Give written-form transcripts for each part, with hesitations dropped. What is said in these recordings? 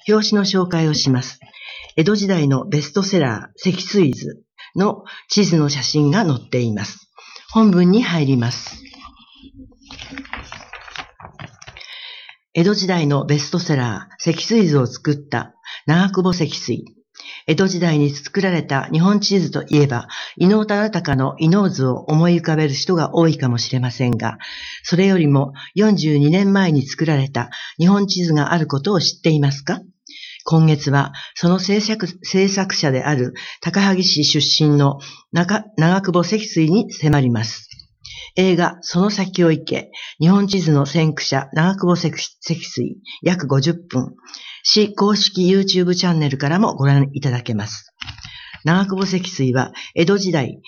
表紙の紹介をします。江戸時代のベストセラー、積水図の地図の写真が載っています。本文に入ります。江戸時代のベストセラー、積水図を作った長久保積水。江戸時代に作られた日本地図といえば、伊能忠敬の伊能図を思い浮かべる人が多いかもしれませんが、それよりも42年前に作られた日本地図があることを知っていますか？今月はその制作者である高萩市出身の長久保積水に迫ります。映画その先を行け、日本地図の先駆者長久保積水約50分、市公式 YouTube チャンネルからもご覧いただけます。長久保積水は江戸時代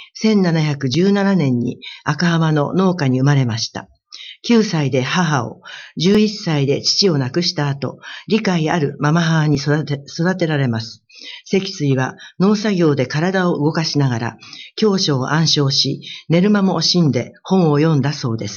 1717年に赤浜の農家に生まれました。9歳で母を、11歳で父を亡くした後、理解あるママ母に育てられます。積水は農作業で体を動かしながら、教書を暗唱し、寝る間も惜しんで本を読んだそうです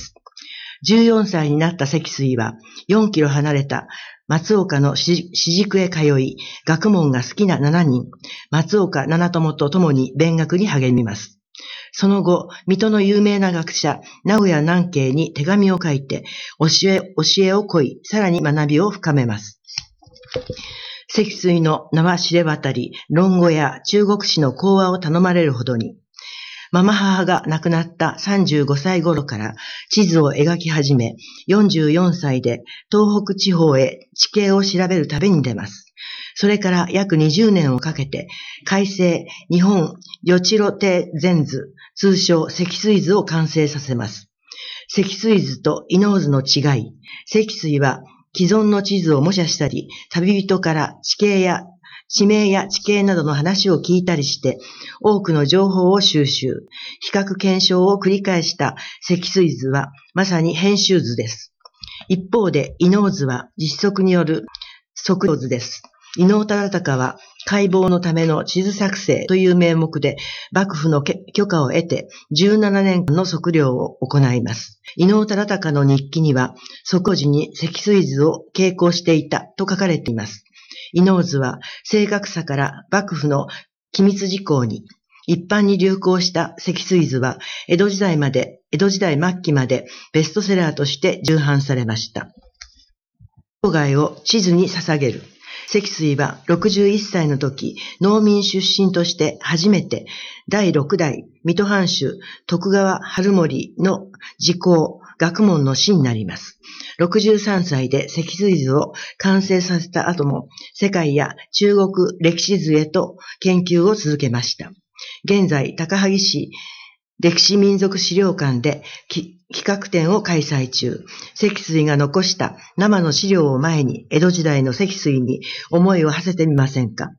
。14歳になった積水は、4キロ離れた松岡の私塾へ通い、学問が好きな7人、松岡七友と共に勉学に励みます。その後、水戸の有名な学者、名古屋南慶に手紙を書いて、教えを乞い、さらに学びを深めます。積水の名は知れ渡り、論語や中国史の講話を頼まれるほどに、ママ母が亡くなった35歳頃から地図を描き始め、44歳で東北地方へ地形を調べる旅に出ます。それから約20年をかけて、改正日本与地路定全図、通称積水図を完成させます。積水図と伊能図の違い、積水は既存の地図を模写したり、旅人から地名や地形などの話を聞いたりして、多くの情報を収集、比較検証を繰り返した積水図は、まさに編集図です。一方で、伊能図は実測による測量図です。伊能忠敬は解剖のための地図作成という名目で幕府の許可を得て17年間の測量を行います。伊能忠敬の日記には測量時に積水図を傾向していたと書かれています。伊能図は正確さから幕府の機密事項に一般に流行した積水図は江戸時代末期までベストセラーとして重版されました。生涯を地図に捧げる。積水は61歳の時、農民出身として初めて第6代水戸藩主徳川春盛の時効、学問の師になります。63歳で積水図を完成させた後も世界や中国歴史図へと研究を続けました。現在、高萩市歴史民族資料館で企画展を開催中。積水が残した生の資料を前に江戸時代の積水に思いを馳せてみませんか。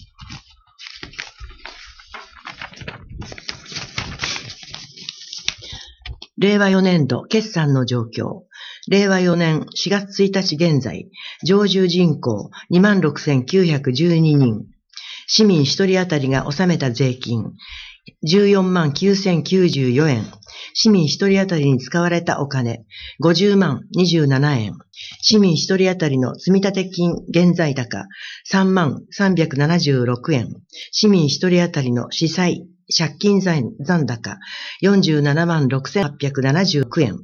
令和4年度決算の状況。令和4年4月1日現在、常住人口 26,912 人。市民1人当たりが納めた税金。14万9094円。市民1人当たりに使われたお金。50万27円。市民1人当たりの積立金現在高。3万376円。市民1人当たりの借金残高。47万6876円。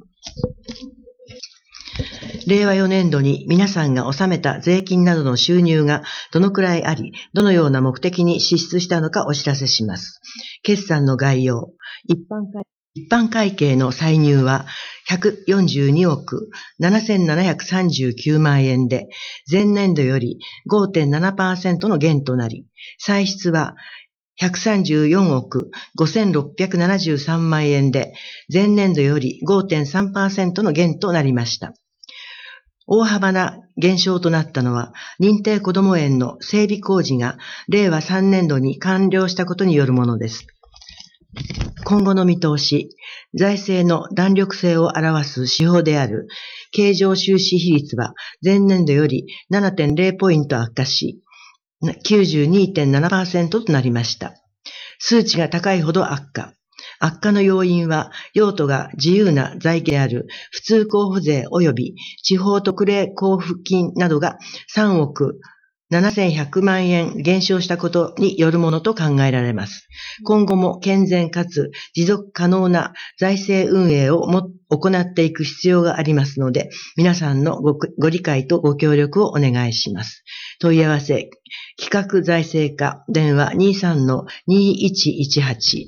令和4年度に皆さんが納めた税金などの収入がどのくらいあり、どのような目的に支出したのかお知らせします。決算の概要。一般会計の歳入は142億7739万円で、前年度より 5.7% の減となり、歳出は134億5673万円で、前年度より 5.3% の減となりました。大幅な減少となったのは、認定こども園の整備工事が令和3年度に完了したことによるものです。今後の見通し、財政の弾力性を表す指標である経常収支比率は前年度より 7.0 ポイント悪化し、92.7% となりました。数値が高いほど悪化。悪化の要因は、用途が自由な財源である普通交付税及び地方特例交付金などが3億 7100万円減少したことによるものと考えられます。今後も健全かつ持続可能な財政運営を行っていく必要がありますので、皆さんのご理解とご協力をお願いします。問い合わせ、企画財政課、電話 23-2118。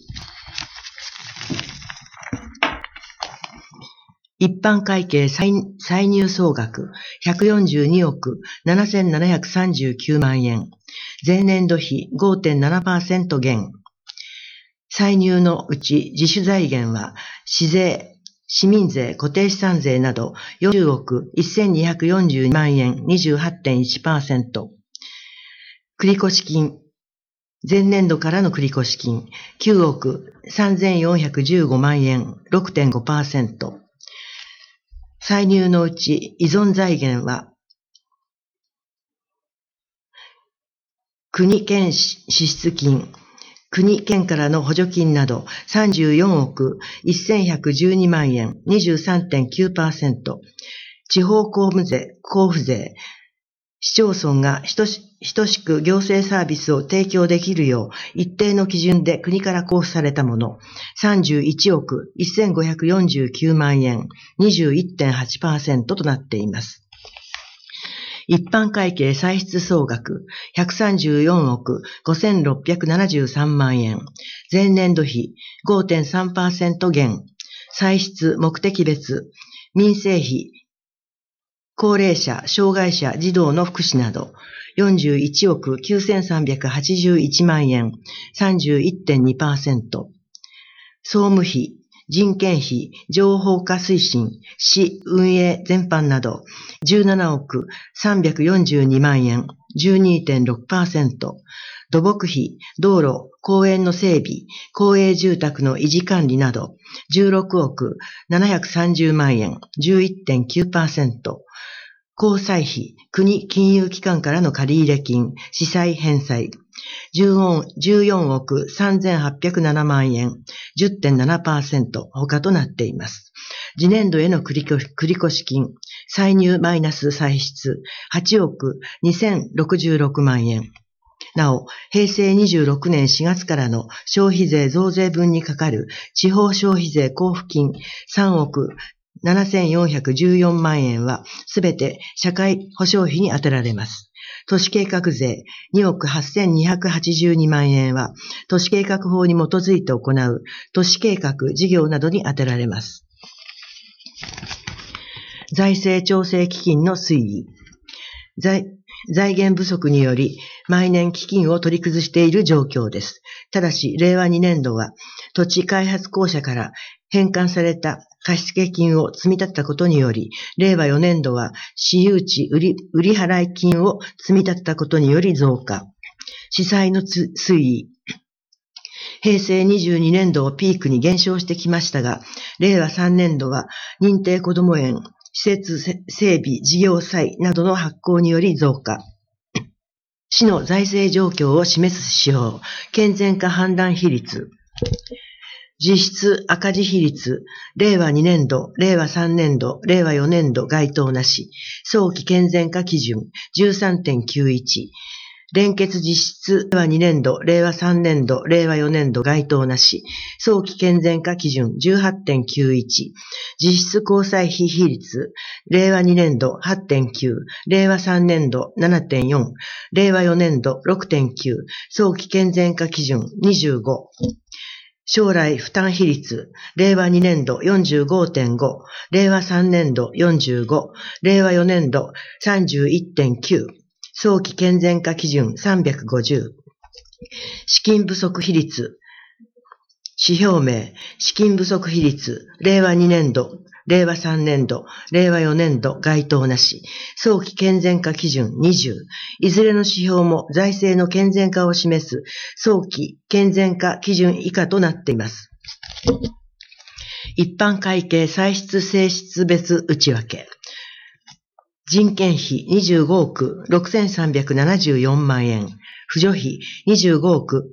一般会計歳入総額142億7739万円。前年度比 5.7% 減。歳入のうち自主財源は市税、市民税、固定資産税など40億1242万円 28.1%。繰越金。前年度からの繰越金9億3415万円 6.5%。歳入のうち依存財源は国県支出金、国県からの補助金など34億1112万円 23.9%。地方交付税、市町村が等しく行政サービスを提供できるよう一定の基準で国から交付されたもの31億1549万円 21.8% となっています。一般会計歳出総額134億5673万円。前年度比 5.3% 減。歳出目的別、民生費、高齢者、障害者、児童の福祉など41億9381万円 31.2%。総務費、人件費、情報化推進、市運営全般など17億342万円 12.6%。土木費、道路、公園の整備、公営住宅の維持管理など16億730万円 11.9%。公債費、国金融機関からの借入金、市債返済、14億3807万円、10.7% 他となっています。次年度への繰越金、歳入マイナス歳出、8億2066万円。なお、平成26年4月からの消費税増税分にかかる地方消費税交付金3億7414万円はすべて社会保障費に充てられます。都市計画税2億8282万円は都市計画法に基づいて行う都市計画事業などに充てられます。財政調整基金の推移。財源不足により毎年基金を取り崩している状況です。ただし、令和2年度は土地開発公社から返還された貸付金を積み立てたことにより、令和4年度は私有地売払金を積み立てたことにより増加。市債の推移。平成22年度をピークに減少してきましたが、令和3年度は認定こども園、施設整備事業債などの発行により増加。市の財政状況を示す指標、健全化判断比率。実質赤字比率、令和2年度、令和3年度、令和4年度該当なし、早期健全化基準 13.91、連結実質令和2年度、令和3年度、令和4年度該当なし、早期健全化基準 18.91、実質交際費比率、令和2年度 8.9、令和3年度 7.4、令和4年度 6.9、早期健全化基準25、将来負担比率、令和2年度 45.5、令和3年度45、令和4年度 31.9、早期健全化基準350、資金不足比率、指標名、資金不足比率、令和2年度、令和3年度、令和4年度該当なし、早期健全化基準20、いずれの指標も財政の健全化を示す早期健全化基準以下となっています。一般会計歳出性質別内訳。人件費25億6374万円。扶助費25億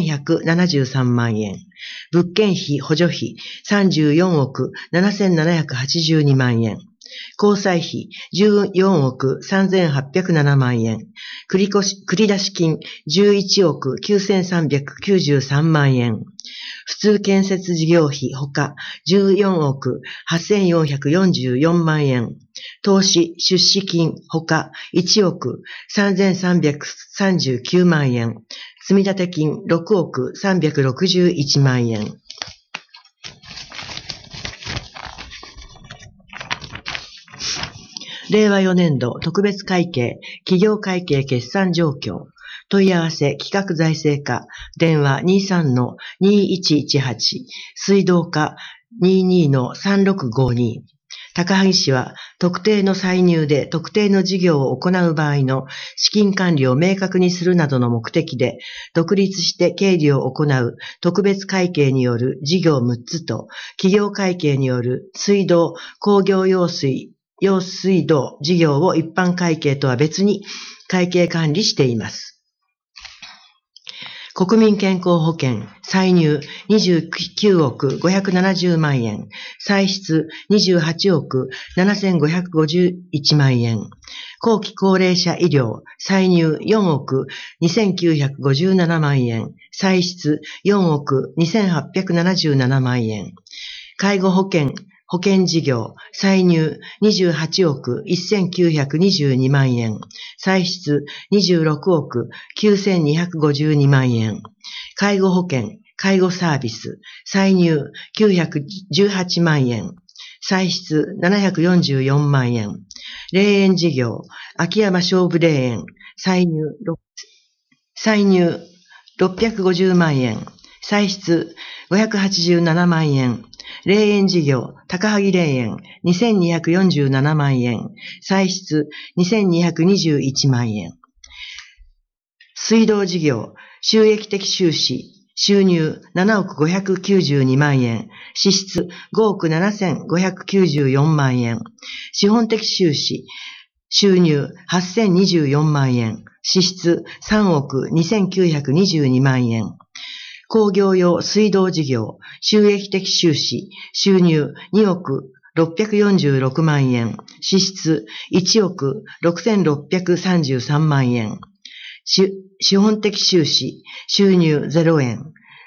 6173万円。物件費補助費34億7782万円。 交際費14億3807万円。繰出金11億9393万円。普通建設事業費ほか14億8444万円。投資出資金ほか1億3339万円。積立金6億361万円。令和4年度特別会計企業会計決算状況。問い合わせ企画財政課電話 23-2118 水道課 22-3652。高萩市は特定の歳入で特定の事業を行う場合の資金管理を明確にするなどの目的で独立して経理を行う特別会計による事業6つと企業会計による水道、工業用水道事業を一般会計とは別に会計管理しています。国民健康保険、歳入29億570万円、歳出28億7551万円、後期高齢者医療、歳入4億2957万円、歳出4億2877万円、介護保険事業、歳入28億1922万円、歳出26億9252万円、介護保険、介護サービス、歳入918万円、歳出744万円、霊園事業、秋山菖蒲霊園、歳入650万円、歳出587万円、霊園事業、高萩霊園、2247万円、歳出2221万円。水道事業、収益的収支、収入7億592万円、支出5億7594万円。資本的収支、収入8024万円、支出3億2922万円。工業用水道事業、収益的収支、収入2億646万円、支出1億6633万円。資本的収支、収入0円。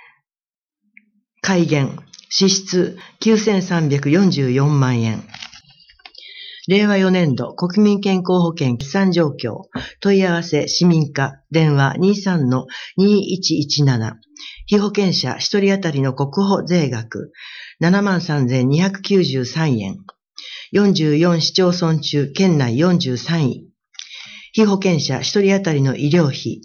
改元、支出9344万円。令和4年度国民健康保険決算状況。問い合わせ市民課電話 23-2117。被保険者1人当たりの国保税額 73,293 円。44市町村中県内43位。被保険者1人当たりの医療費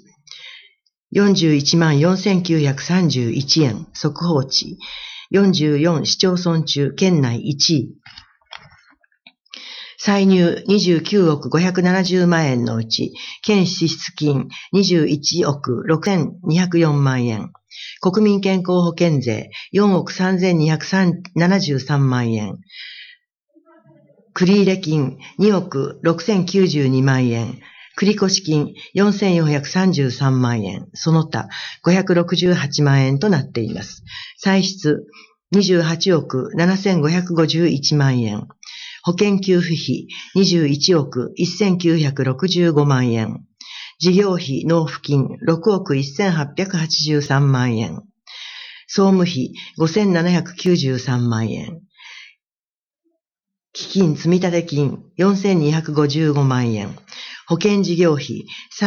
414,931 円。速報値。44市町村中県内1位。歳入29億570万円のうち、県支出金21億6204万円。国民健康保険税4億3273万円。繰入金2億6092万円。繰越金4433万円。その他568万円となっています。歳出28億7551万円。保険給付費21億1965万円。事業費納付金6億1883万円。総務費5793万円。基金積立金4255万円。保険事業費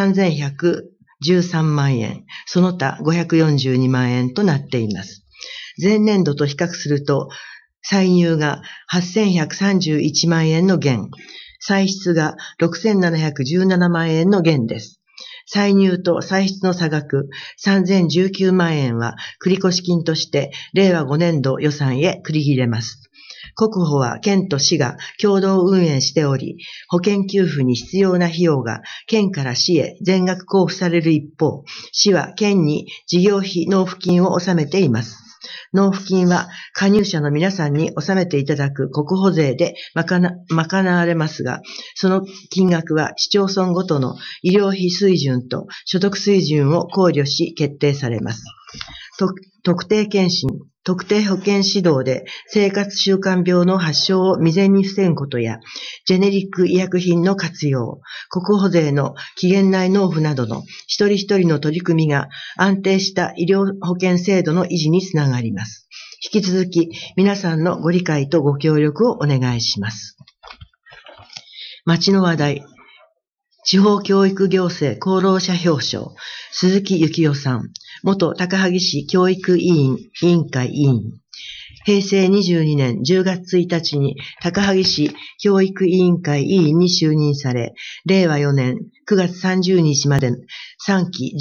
3113万円。その他542万円となっています。前年度と比較すると、歳入が8131万円の減、歳出が6717万円の減です。歳入と歳出の差額3019万円は繰越金として令和5年度予算へ繰り入れます。国保は県と市が共同運営しており、保険給付に必要な費用が県から市へ全額交付される一方、市は県に事業費納付金を納めています。納付金は加入者の皆さんに納めていただく国保税で賄われますが、その金額は市町村ごとの医療費水準と所得水準を考慮し決定されます。 特定健診、特定保健指導で生活習慣病の発症を未然に防ぐことや、ジェネリック医薬品の活用、国保税の期限内納付などの一人一人の取り組みが安定した医療保険制度の維持につながります。引き続き皆さんのご理解とご協力をお願いします。町の話題。地方教育行政功労者表彰、鈴木幸男さん、元高萩市教育委員会委員。平成22年10月1日に高萩市教育委員会委員に就任され、令和4年9月30日まで3期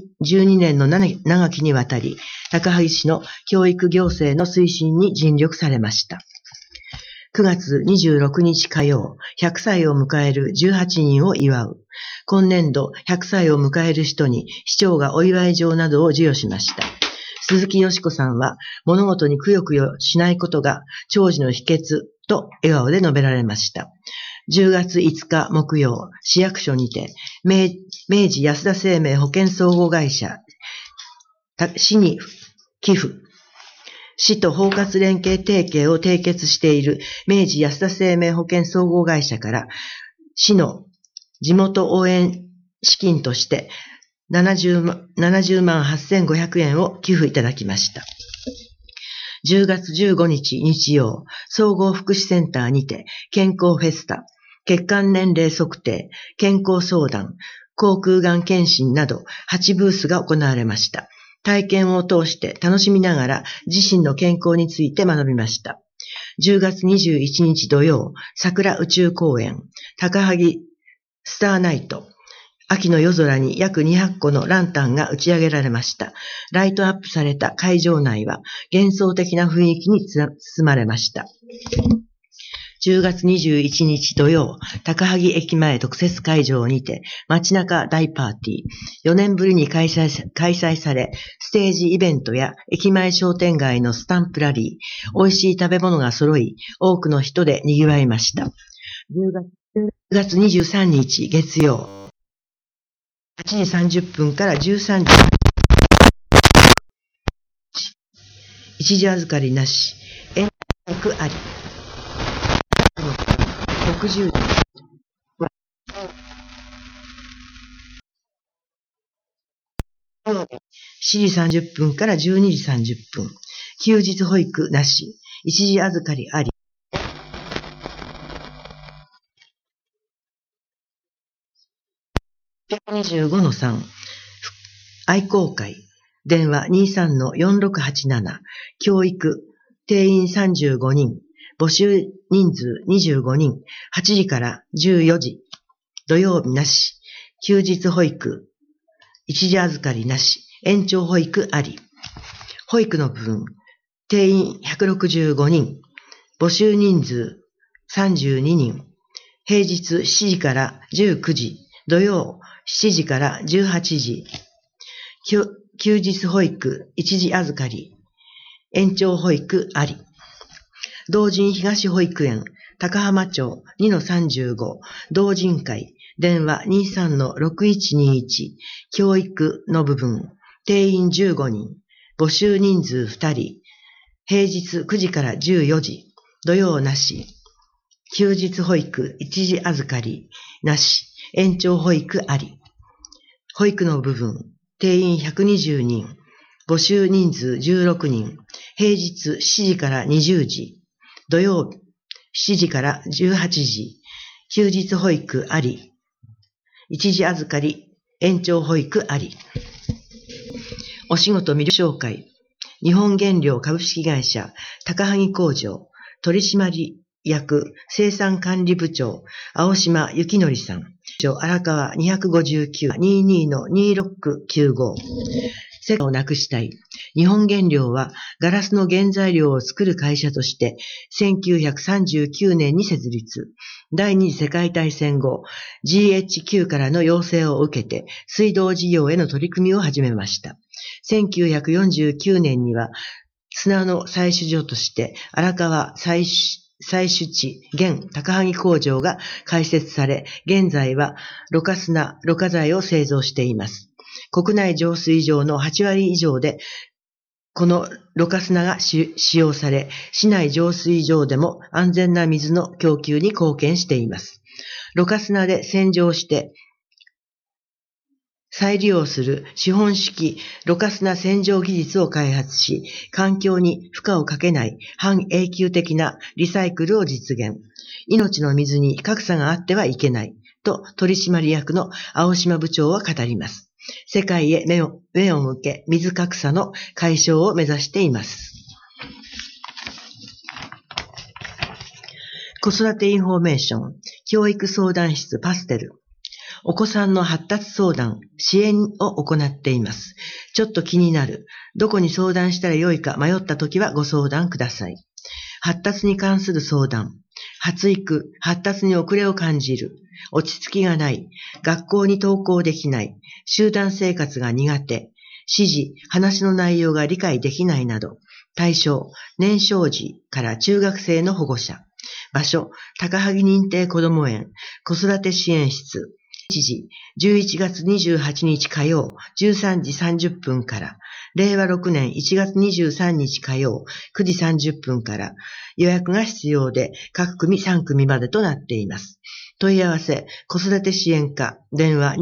12年の長きにわたり、高萩市の教育行政の推進に尽力されました。9月26日火曜、100歳を迎える18人を祝う。今年度100歳を迎える人に市長がお祝い状などを授与しました。鈴木よし子さんは物事にくよくよしないことが長寿の秘訣と笑顔で述べられました。10月5日木曜、市役所にて明治安田生命保険総合会社市に寄付。市と包括連携提携を締結している明治安田生命保険総合会社から市の地元応援資金として70万8500円を寄付いただきました。10月15日日曜、総合福祉センターにて健康フェスタ、血管年齢測定、健康相談、口腔がん検診など8ブースが行われました。体験を通して楽しみながら自身の健康について学びました。10月21日土曜、桜宇宙公園、高萩スターナイト、秋の夜空に約200個のランタンが打ち上げられました。ライトアップされた会場内は幻想的な雰囲気に包まれました。10月21日土曜、高萩駅前特設会場にて街中大パーティー、4年ぶりに開催され、ステージイベントや駅前商店街のスタンプラリー、美味しい食べ物が揃い、多くの人で賑わいました。10月23日月曜、8時30分から13時、一時預かりなし、遠隔あり、60時、7時30分から12時30分、休日保育なし、一時預かりあり、625-3、愛好会、電話 23-4687、教育、定員35人、募集人数25人、8時から14時、土曜日なし、休日保育、一時預かりなし、延長保育あり。保育の部分、定員165人、募集人数32人、平日7時から19時、土曜7時から18時、休日保育、一時預かり、延長保育あり。同人東保育園、高浜町 2-35、同人会、電話 23-6121、教育の部分、定員15人、募集人数2人、平日9時から14時、土曜なし、休日保育、一時預かり、なし、延長保育あり。保育の部分、定員120人、募集人数16人、平日7時から20時、土曜7時から18時、休日保育あり、一時預かり、延長保育あり。お仕事魅力紹介。日本原料株式会社高萩工場取締役生産管理部長青島幸則さん。荒川259-22-2695。世界をなくしたい。日本原料はガラスの原材料を作る会社として1939年に設立。第二次世界大戦後 GHQ からの要請を受けて水道事業への取り組みを始めました。1949年には砂の採取所として荒川採取地現高萩工場が開設され、現在はろ過砂、ろ過材を製造しています。国内浄水場の8割以上でこのろ過砂が使用され、市内浄水場でも安全な水の供給に貢献しています。ろ過砂で洗浄して再利用する資本式ろ過砂洗浄技術を開発し、環境に負荷をかけない半永久的なリサイクルを実現。命の水に格差があってはいけないと取締役の青島部長は語ります。世界へ目を向け、水格差の解消を目指しています。子育てインフォメーション、教育相談室パステル。お子さんの発達相談、支援を行っています。ちょっと気になる。どこに相談したらよいか迷ったときはご相談ください。発達に関する相談。発育、発達に遅れを感じる。落ち着きがない。学校に登校できない。集団生活が苦手。指示、話の内容が理解できないなど。対象、年少児から中学生の保護者。場所、高萩認定こども園、子育て支援室。日時、11月28日火曜、13時30分から、令和6年1月23日火曜、9時30分から、予約が必要で、各組3組までとなっています。問い合わせ、子育て支援課、電話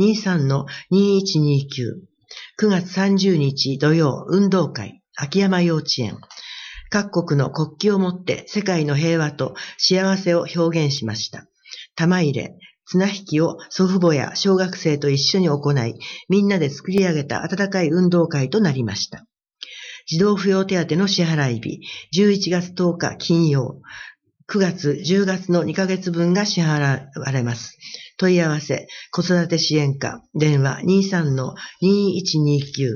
23-2129、9月30日土曜、運動会、秋山幼稚園。各国の国旗を持って世界の平和と幸せを表現しました。玉入れ、綱引きを祖父母や小学生と一緒に行い、みんなで作り上げた温かい運動会となりました。児童扶養手当の支払い日、11月10日金曜、9月、10月の2ヶ月分が支払われます。問い合わせ、子育て支援課、電話 23-2129。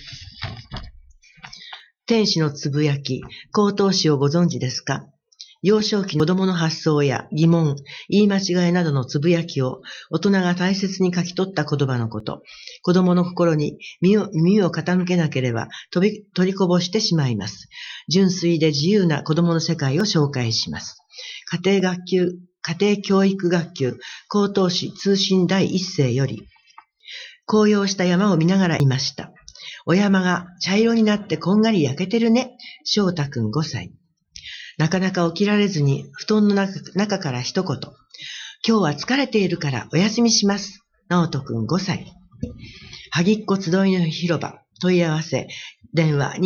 天使のつぶやき、口頭詩をご存知ですか？幼少期の子供の発想や疑問、言い間違いなどのつぶやきを大人が大切に書き取った言葉のこと。子供の心に耳を傾けなければ取りこぼしてしまいます。純粋で自由な子供の世界を紹介します。家庭教育学級、口頭詩通信第一世より、紅葉した山を見ながら言いました。お山が茶色になってこんがり焼けてるね。翔太くん5歳。なかなか起きられずに布団の中から一言。今日は疲れているからお休みします。直人くん5歳。萩っ子集いの広場。問い合わせ。電話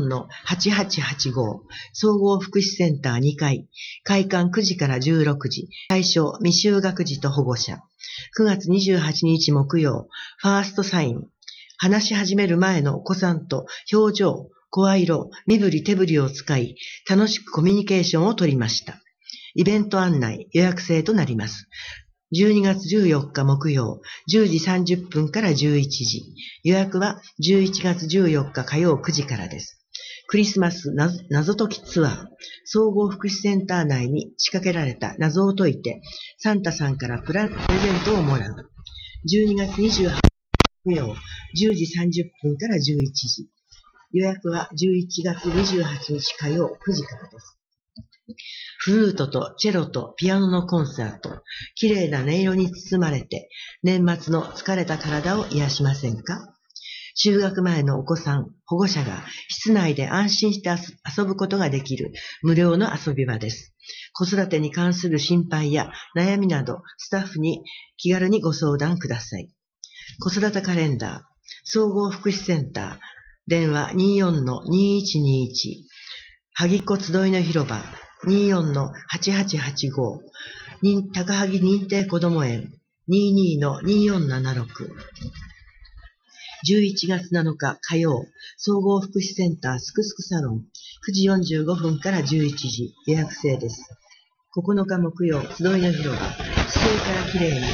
24-8885。総合福祉センター2階。開館9時から16時。対象未就学児と保護者。9月28日木曜。ファーストサイン。話し始める前のお子さんと表情、声色、身振り手振りを使い、楽しくコミュニケーションを取りました。イベント案内、予約制となります。12月14日木曜、10時30分から11時。予約は11月14日火曜9時からです。クリスマス謎解きツアー、総合福祉センター内に仕掛けられた謎を解いて、サンタさんからプレゼントをもらう。12月28日木曜、10時30分から11時。予約は11月28日火曜9時からです。フルートとチェロとピアノのコンサート。綺麗な音色に包まれて、年末の疲れた体を癒しませんか？就学前のお子さん、保護者が室内で安心して遊ぶことができる無料の遊び場です。子育てに関する心配や悩みなど、スタッフに気軽にご相談ください。子育てカレンダー、総合福祉センター、電話 24-2121、萩っ子集いの広場 24-8885、高萩認定こども園 22-2476、11月7日火曜、総合福祉センターすくすくサロン9時45分から11時、予約制です。9日木曜、集いの広場、地勢からきれいに、10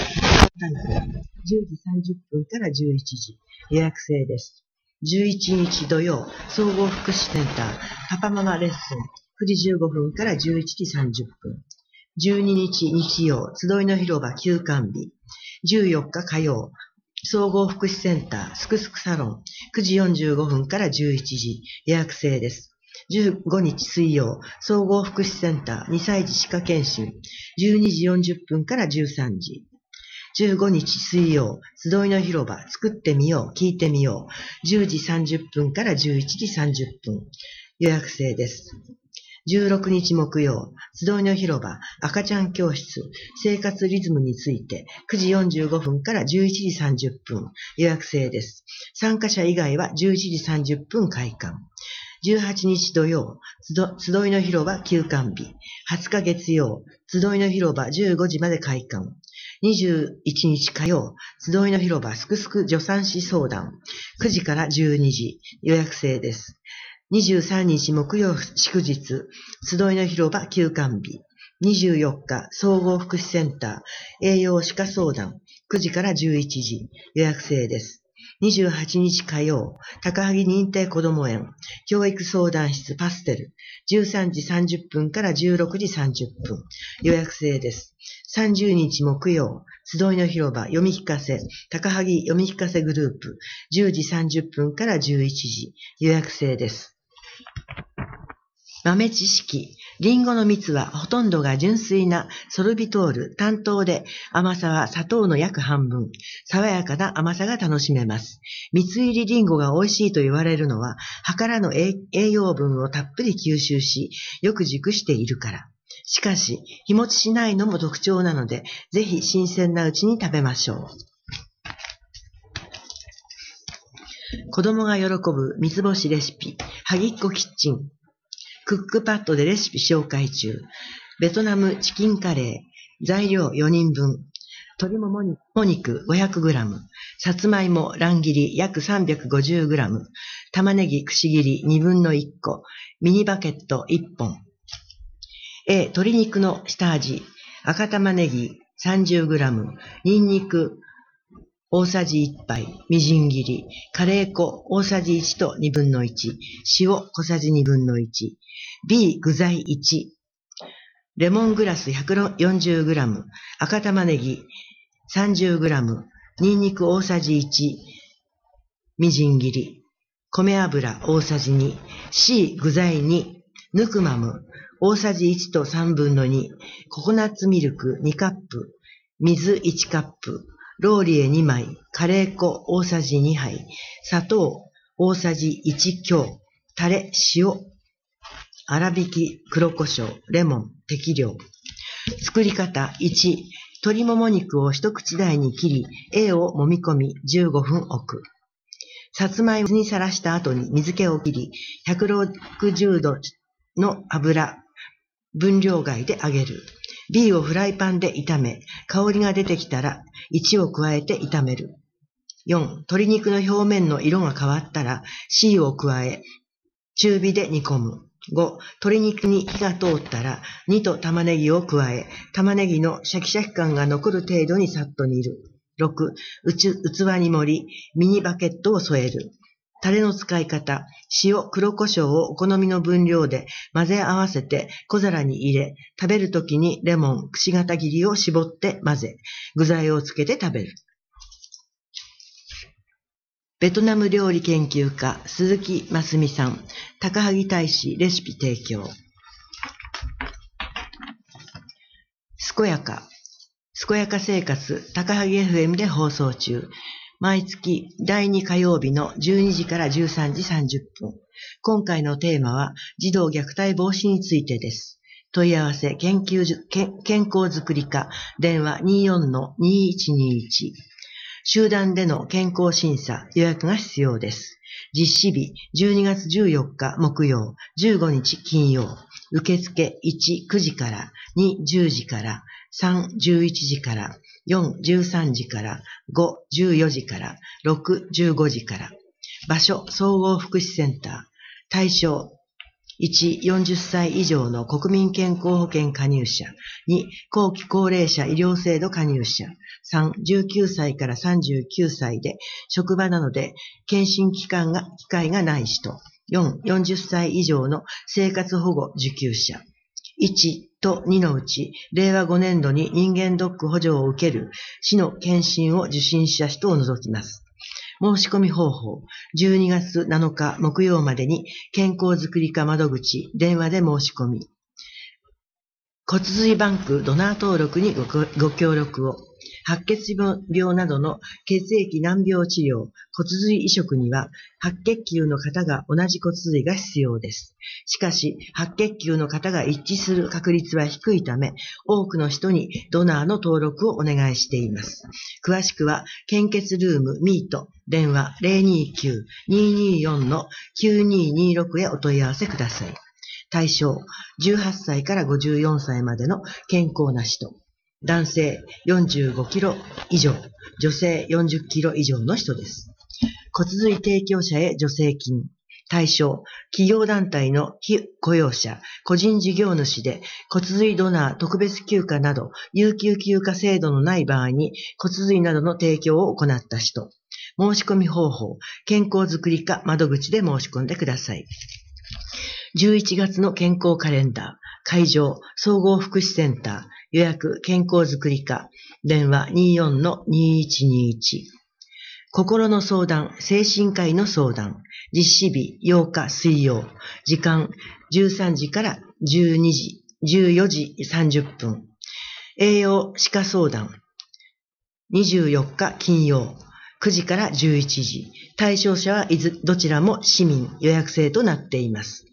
時30分から11時、予約制です。11日土曜、総合福祉センター、パパママレッスン、9時15分から11時30分。12日日曜、集いの広場休館日。14日火曜、総合福祉センター、すくすくサロン、9時45分から11時、予約制です。15日水曜、総合福祉センター、2歳児歯科検診、12時40分から13時。 15日水曜、集いの広場、作ってみよう、聞いてみよう。10時30分から11時30分。予約制です。16日木曜、集いの広場、赤ちゃん教室、生活リズムについて、9時45分から11時30分。予約制です。参加者以外は11時30分開館。18日土曜、集いの広場休館日。20日月曜、集いの広場15時まで開館。21日火曜、集いの広場すくすく助産師相談。9時から12時。予約制です。23日木曜祝日、集いの広場休館日。24日、総合福祉センター、栄養歯科相談。9時から11時。予約制です。28日火曜、高萩認定こども園、教育相談室パステル、13時30分から16時30分。予約制です。30日木曜、集いの広場読み聞かせ、高萩読み聞かせグループ、10時30分から11時。予約制です。豆知識。リンゴの蜜はほとんどが純粋なソルビトール、単糖で甘さは砂糖の約半分。爽やかな甘さが楽しめます。蜜入りリンゴが美味しいと言われるのは、葉からの栄養分をたっぷり吸収し、よく熟しているから。しかし、日持ちしないのも特徴なので、ぜひ新鮮なうちに食べましょう。子供が喜ぶ三つ星レシピ、はぎっこキッチン。クックパッドでレシピ紹介中。ベトナムチキンカレー。材料4人分。鶏もも肉 500g。さつまいも乱切り約 350g。玉ねぎくし切り1分の1個。ミニバケット1本。A、鶏肉の下味。赤玉ねぎ 30g。ニンニク大さじ1杯、みじん切り、カレー粉大さじ1と1分の1、塩小さじ1分の1、B 具材1、レモングラス 140g、赤玉ねぎ 30g、ニンニク大さじ1、みじん切り、米油大さじ2、C 具材2、ヌクマム大さじ1と3分の2、ココナッツミルク2カップ、水1カップ、ローリエ2枚、カレー粉大さじ2杯、砂糖大さじ1強、タレ、塩、粗挽き、黒胡椒、レモン、適量。作り方1、鶏もも肉を一口大に切り、A を揉み込み15分置く。さつまいもにさらした後に水気を切り、160度の油、分量外で揚げる。B をフライパンで炒め、香りが出てきたら1を加えて炒める。4、鶏肉の表面の色が変わったら C を加え、中火で煮込む。5、鶏肉に火が通ったら2と玉ねぎを加え、玉ねぎのシャキシャキ感が残る程度にさっと煮る。6、器に盛り、ミニバケットを添える。タレの使い方、塩、黒胡椒をお好みの分量で混ぜ合わせて小皿に入れ、食べるときにレモン、くし形切りを絞って混ぜ、具材をつけて食べる。ベトナム料理研究家、鈴木真澄さん、高萩大使レシピ提供。健やか生活、高萩 FM で放送中。毎月第2火曜日の12時から13時30分。今回のテーマは児童虐待防止についてです。問い合わせ健康づくり課電話 24-2121。集団での健康審査予約が必要です。実施日12月14日木曜、15日金曜。受付1、9時から、2、10時から、3、11時から、4、13時から、5、14時から、6、15時から。場所、総合福祉センター。対象、1、40歳以上の国民健康保険加入者。2、後期高齢者医療制度加入者。3、19歳から39歳で、職場などで検診機会がない人。4、40歳以上の生活保護受給者。1と2のうち、令和5年度に人間ドック補助を受ける市の検診を受診した人を除きます。申し込み方法、12月7日木曜までに健康づくり課窓口、電話で申し込み。骨髄バンクドナー登録にご協力を。 白血病などの血液難病治療、骨髄移植には白血球の型が同じ骨髄が必要です。しかし、白血球の型が一致する確率は低いため、多くの人にドナーの登録をお願いしています。詳しくは、献血ルームミート、電話 029-224-9226 へお問い合わせください。対象、18歳から54歳までの健康な人。男性45キロ以上、女性40キロ以上の人です。骨髄提供者へ助成金。対象、企業団体の非雇用者、個人事業主で骨髄ドナー特別休暇など有給休暇制度のない場合に骨髄などの提供を行った人。申し込み方法、健康づくり課窓口で申し込んでください。11月の健康カレンダー、会場、総合福祉センター、予約、健康づくり課、電話 24-2121。心の相談、精神科医の相談、実施日8日水曜、時間13時から12時、14時30分。栄養歯科相談、24日金曜、9時から11時。対象者はどちらも市民予約制となっています。